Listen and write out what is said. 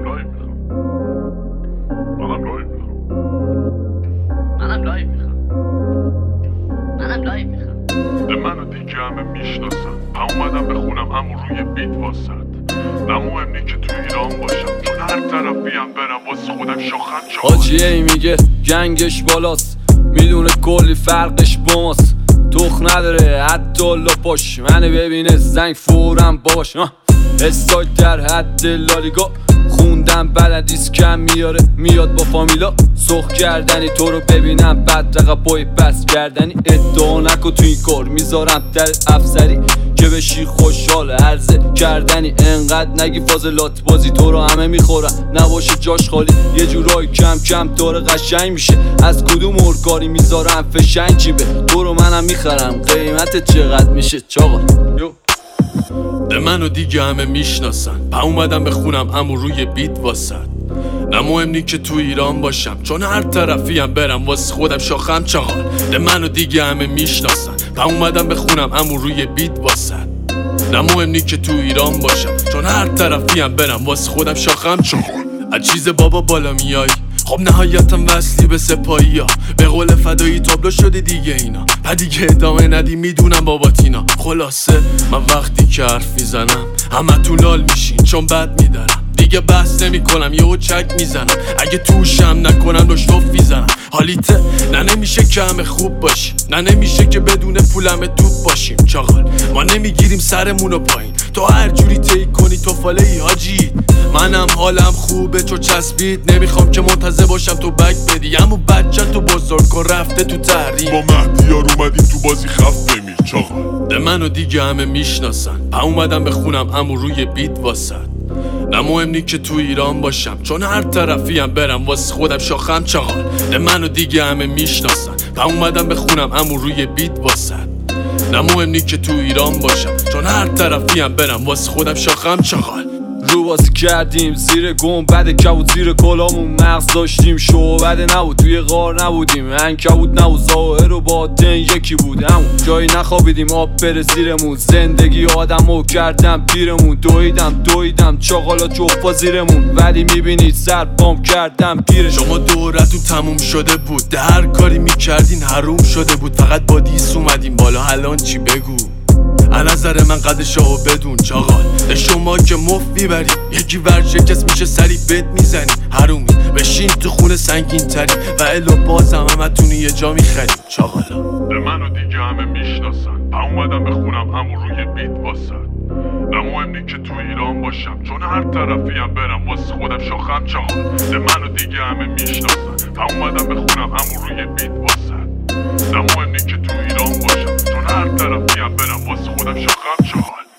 منم لایو میخوام ده منو دیگه همه میشناسن اومدم بخونم امو روی بیت واسد. نه مهم نی که تو ایران باشم چون هر طرفیم برم واسه خودم شاخم چاقال. حاجی ای میگه جنگش بالاست، میدونه کلی فرقش با ماست. تخ نداره حتی لاپاش، منو ببینه زنگ فورم باش. استایل در حد لالیگا، خوندم بلدیست کم میاره میاد با فامیلا. سرخ کردنی تو رو ببینم بعد رقب پای بس کردنی. ادعا نکن تو این کار میذارم در افسری که بشی خوشحال عرضه کردنی. انقدر نگی فاضلات بازی تو رو همه میخورن، نباشه جاش خالی یه جورایی کم کم داره قشنگ میشه. از کدوم ارکاری میذارم فشنگ چی به تو رو منم میخرم، قیمت چقدر میشه چاقال. ده منو دیگه همه میشناسن پا اومدم بخونم امو روی بیت واسد. نه مهم نی که تو ایران باشم چون هر طرفیم برم واسه خودم شاخم چاقال. ده منو دیگه همه میشناسن پا اومدم بخونم امو روی بیت واسد. نه مهم نی که تو ایران باشم چون هر طرفیم برم واسه خودم شاخم چاقال. از چیز بابا بالا میای خب نهایتم وصلی به سپایی ها، به قول فدایی تابلو شده دیگه اینا. پا دیگه ادامه ندی میدونم باباتینا. خلاصه من وقتی که حرف میزنم همه تو لال میشین چون بد میدارم. دیگه بحث نمی کنم یهو چک میزنم، اگه توشم نکنم رشتوف میزنم. حالیته نه نمیشه که همه خوب باشی، نه نمیشه که بدون پولم توپ باشیم چاقال. ما نمیگیریم سرمونو پایین، تو هر جوری طی کنی تو فاله ای حاجی. منم حالم خوبه چو چسبید، نمیخوام که منتظر باشم تو بک بدی. امو بچه تو بزرگ کن رفته تو تحریم، با مهدیار اومدیم تو بازی خف بمیر چاقال. ده منو دیگه همه میشناسن پا اومدم بخونم امو روی بیت واسد. نه مهم نی که تو ایران باشم چون هر طرفیم برم واسه خودم شاخم چاقال. ده منو دیگه همه میشناسن پا اومدم بخونم امو روی بیت واسد. نه مهم نی که تو ایران باشم چون هر طرفیم برم واسه خودم شاخم چاقال. رو بازی کردیم زیر گنبد کبود، زیر کلامون مغز داشتیم شعبده نبود، توی غار نبودیم عنکبوت نبود، ظاهر و باطن یکی بود. همون جایی نخوابیدیم آب بره زیرمون، زندگی آدمو کردم پیرمون. دویدم چاقالا جفا زیرمون، ولی میبینید سر بام کردم پیرش. شما دورتون تموم شده بود، ده هر کاری میکردین حروم شده بود. فقط با دیس اومدیم بالا، الان چی بگو؟ از نظر من قدشاو بدون چاقال. ده شما که مفت میبری یکی ورشکست میشه سری بد میزنی. حرومی بشین تو خونه سنگین تری و الا بازم همتونی یه جا میخریم چاقالا. ده منو دیگه همه میشناسن پا اومدم بخونم امو روی بیت واسد. نه مهم نی که تو ایران باشم چون هر طرفیم برم واسه خودم شاخم چاقال. ده منو دیگه همه میشناسن پا اومدم بخونم امو روی بیت واسد. نه مهم نی که تو ایران باشم چون هر طرفیم برم واسه خودم شاخم چاقال.